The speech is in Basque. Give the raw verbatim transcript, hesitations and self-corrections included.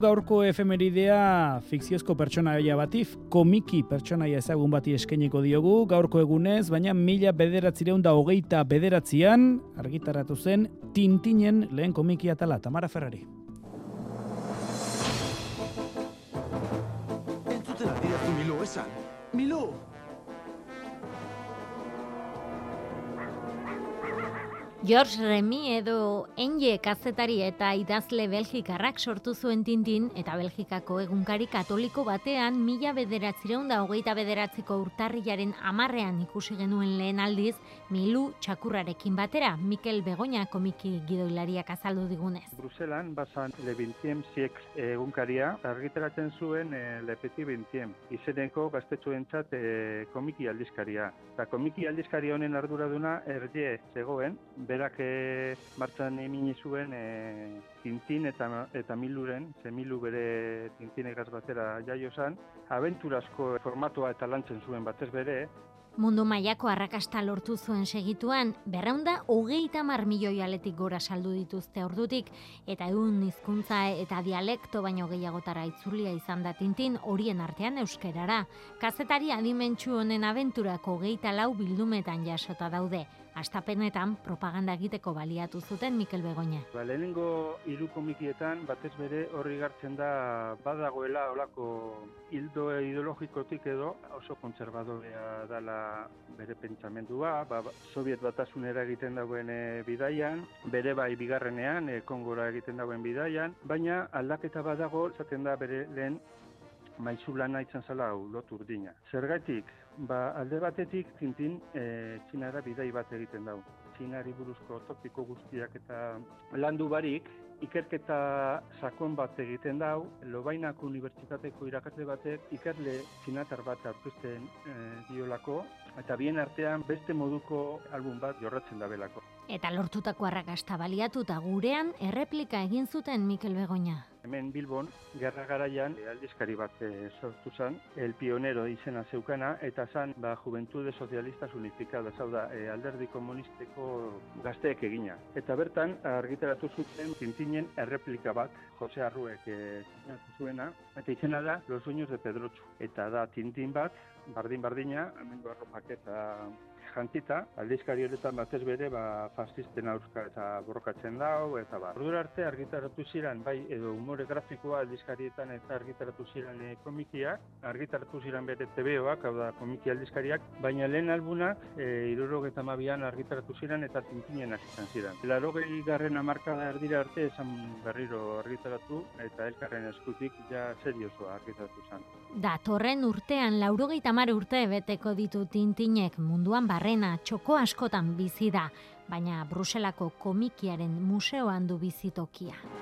Gaurko efemeridea fikziozko pertsonaia bati, komiki pertsonaia ezagun bati eskainiko diogu, gaurko egunez, baina mila bederatziehun eta hogeita bederatzian argitaratu zen Tintinen lehen komiki atala. Tamara Ferrari. Entzuten adidazu Milo esan. Milo! George Remy edo Enge kazetari eta idazle belgikarrak sortu zuen Tintin eta Belgikako egunkari katoliko batean mila bederatziehun eta hogeita bederatziko urtarrilaren hamarrean ikusi genuen lehen aldiz Milu txakurrarekin batera, Mikel Begoña komiki gidoilariak azaldu digunez. Bruselan bazan Le vingtième siècle egunkaria argitaratzen zuen e, Le Petit vingtième izeneko gaztetxoentzat e, komiki aldizkaria. Eta komiki aldizkaria honen arduraduna Hergé zegoen, berak e, martxan emini zuen e, Tintin eta, eta Miluren, ze Milu bere Tintinegaz batera jaio zan, abenturazko formatua eta lantzen zuen batez bere. Mundu mailako arrakasta lortu zuen segituan, berreunda hogeita hamar milioi aletik gora saldu dituzte ordutik, eta ehun hizkuntza eta dialekto baino gehiagotara itzulia izan da Tintin, horien artean euskerara. Kazetari adimentsu honen abenturako hogeita lau bildumetan jasota daude. Astapenetan propaganda egiteko baliatu zuten Mikel Begoña. Ba, lehenengo hiru komikietan batez bere horri gartzen da badagoela olako hildo ideologikotik edo oso kontserbadorea dala bere pentsamendua, ba, Soviet batasunera egiten dagoen e, bidaian, bere bai bigarrenean, e, Kongora egiten dagoen bidaian, baina aldaketa badago, zaten da bere lehen maizulana izan zala hau lotu urdina. Zergatik, ba, alde batetik Tintin e, Txinara bidai bat egiten dau. Txinari buruzko topiko guztiak eta landu barik, ikerketa sakon bat egiten dau, Lobainako Unibertsitateko irakasle batek ikerle txinatar bat aurkezten e, diolako, eta bien artean beste moduko album bat jorratzen da belako. Eta lortutako arrakasta baliatuta gurean erreplika egin zuten Mikel Begoña. Hemen Bilbon, gerra garaian aldizkari bat e, sortu zen, El Pionero izena zeukana, eta zan ba, Juventude Socialistas Unificadas, hau da, e, alderdi komunisteko gazteek egina. Eta bertan argitaratu zuten Tintinen erreplika bat, Jose Arruek e, zuena, eta izena da Los Sueños de Pedrotxu. Eta da Tintin bat, bardin-bardina, hemengo arropak eta jantzita, aldizkari horretan batez bere ba, fascisten aurka eta borrokatzen dau, eta ba. Ordura arte argitaratu ziren, bai edo umore grafikoa aldizkarietan eta argitaratu ziren e, komikiak, argitaratu ziren bere T V Oak, hau da komiki aldizkariak, baina lehen albunak e, hirurogeita hamabian argitaratu ziren eta Tintinen izan ziren. Laurogei garren hamarkada erdira arte esan berriro argitaratu eta elkarren eskutik ja seriosoa argitaratu zen. Datorren urtean laurogeita hamar urte beteko ditu Tintinek, munduan barrena txoko askotan bizi da, baina Bruselako komikiaren museoan du bizitokia.